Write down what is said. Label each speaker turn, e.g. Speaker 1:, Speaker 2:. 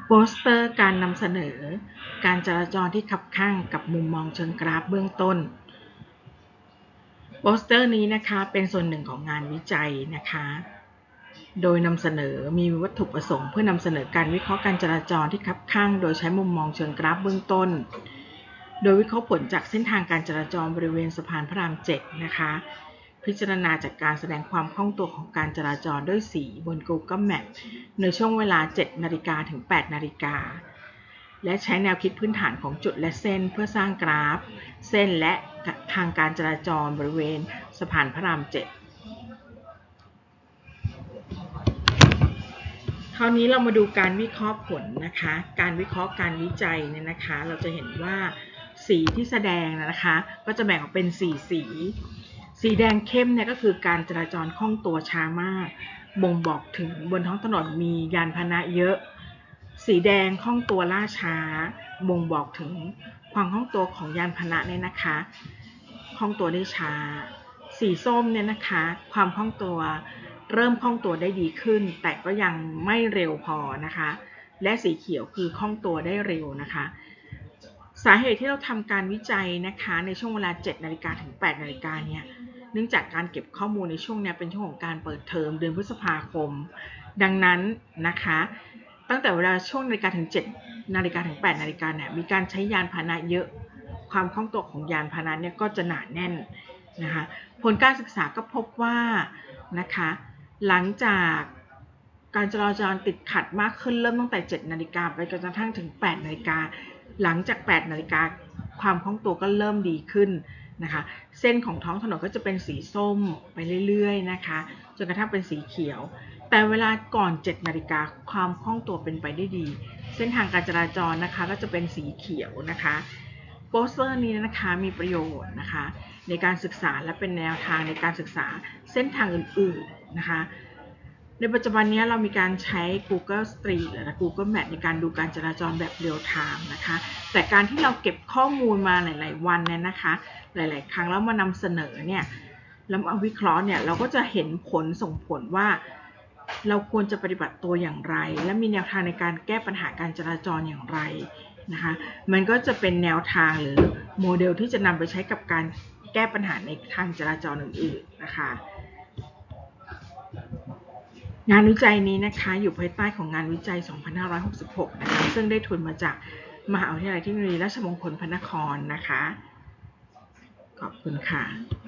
Speaker 1: โปสเตอร์การนำเสนอการจราจรที่คับคั่งกับมุมมองเชิงกราฟเบื้องต้นโปสเตอร์นี้นะคะเป็นส่วนหนึ่งของงานวิจัยนะคะโดยนำเสนอมีวัตถุประสงค์เพื่อนำเสนอการวิเคราะห์การจราจรที่คับคั่งโดยใช้มุมมองเชิงกราฟเบื้องต้นโดยวิเคราะห์ผลจากเส้นทางการจราจรบริเวณสะพานพระราม 7 นะคะพิจารณาจากการแสดงความคล่องตัวของการจราจรด้วยสีบน Google Map ในช่วงเวลา 7 นาฬิกาถึง 8 นาฬิกาและใช้แนวคิดพื้นฐานของจุดและเส้นเพื่อสร้างกราฟเส้นและทางการจราจรบริเวณสะพานพระราม 7 คราวนี้เรามาดูการวิเคราะห์ผลนะคะการวิเคราะห์การวิจัยเนี่ยนะคะเราจะเห็นว่าสีที่แสดงนะคะก็จะแบ่งออกเป็น4สีแดงเข้มเนี่ยก็คือการจราจรคล่องตัวช้ามากบ่งบอกถึงบนท้องถนนมียานพาหนะเยอะสีแดงคล่องตัวล่าช้าบ่งบอกถึงความคล่องตัวของยานพาหนะเนี่ยนะคะคล่องตัวได้ช้าสีส้มเนี่ยนะคะความคล่องตัวเริ่มคล่องตัวได้ดีขึ้นแต่ก็ยังไม่เร็วพอนะคะและสีเขียวคือคล่องตัวได้เร็วนะคะสาเหตุที่เราทำการวิจัยนะคะในช่วงเวลา 7 นาฬิกาถึง 8 นาฬิกาเนี่ยเนื่องจากการเก็บข้อมูลในช่วงนี้เป็นช่วงของการเปิดเทอมเดือนพฤษภาคมดังนั้นนะคะตั้งแต่เวลาช่วงนาฬิกาถึง 7 นาฬิกาถึง 8 นาฬิกาเนี่ยมีการใช้ยานพาหนะเยอะความคล่องตัวของยานพาหนะเนี่ยก็จะหนาแน่นนะคะผลการศึกษาก็พบว่านะคะหลังจากการจราจรติดขัดมากขึ้นเริ่มตั้งแต่ 7 นาฬิกาไปจนกระทั่งถึง 8 นาฬิกาหลังจาก 8 นาฬิกาความคล่องตัวก็เริ่มดีขึ้นนะคะเส้นของท้องถนนก็จะเป็นสีส้มไปเรื่อยๆนะคะจนกระทั่งเป็นสีเขียวแต่เวลาก่อน 7 นาฬิกาความคล่องตัวเป็นไปได้ดีเส้นทางการจราจรนะคะก็จะเป็นสีเขียวนะคะโปสเตอร์นี้นะคะมีประโยชน์นะคะในการศึกษาและเป็นแนวทางในการศึกษาเส้นทางอื่นๆนะคะในปัจจุบันนี้เรามีการใช้ Google Street และ Google Map ในการดูการจราจรแบบเรียลไทม์นะคะแต่การที่เราเก็บข้อมูลมาหลายๆวันเนี่ยนะคะหลายๆครั้งแล้วมานำเสนอเนี่ยแล้วมาวิเคราะห์เนี่ยเราก็จะเห็นผลส่งผลว่าเราควรจะปฏิบัติตัวอย่างไรและมีแนวทางในการแก้ปัญหาการจราจรอย่างไรนะคะมันก็จะเป็นแนวทางหรือโมเดลที่จะนำไปใช้กับการแก้ปัญหาในทางจราจรอื่นๆนะคะงานวิจัยนี้นะคะอยู่ภายใต้ของงานวิจัย 2566 นะคะซึ่งได้ทุนมาจากมหาวิทยาลัยเทคโนโลยีราชมงคลพระนครนะคะขอบคุณค่ะ